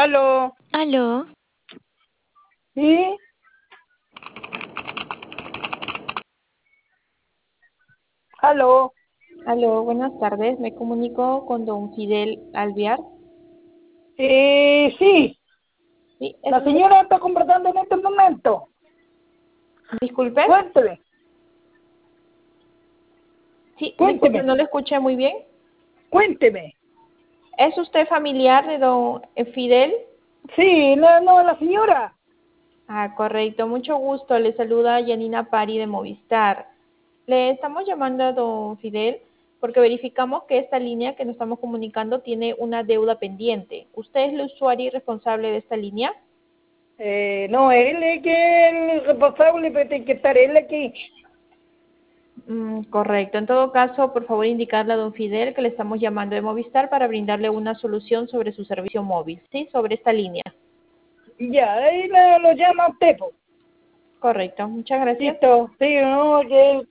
Aló, Aló, ¿sí? Aló, Aló, buenas tardes. Me comunico con don Fidel Alvear. sí, Sí, la señora está conversando en este momento. disculpe. Cuénteme, Sí, disculpe, cuénteme, no le escuché muy bien. cuénteme. ¿Es usted familiar de don Fidel? Sí, no, la señora. Ah, correcto. Mucho gusto. Le saluda Yanina Pari de Movistar. Le estamos llamando a don Fidel porque verificamos que esta línea que nos estamos comunicando tiene una deuda pendiente. ¿Usted es el usuario y responsable de esta línea? No, él es que el responsable, pero tiene que estar él aquí. Correcto. En todo caso, por favor, indicarle a don Fidel que le estamos llamando de Movistar para brindarle una solución sobre su servicio móvil, ¿sí? Sobre esta línea. Ya, ahí lo llama usted, po. Correcto. Muchas gracias. Listo, sí, no, que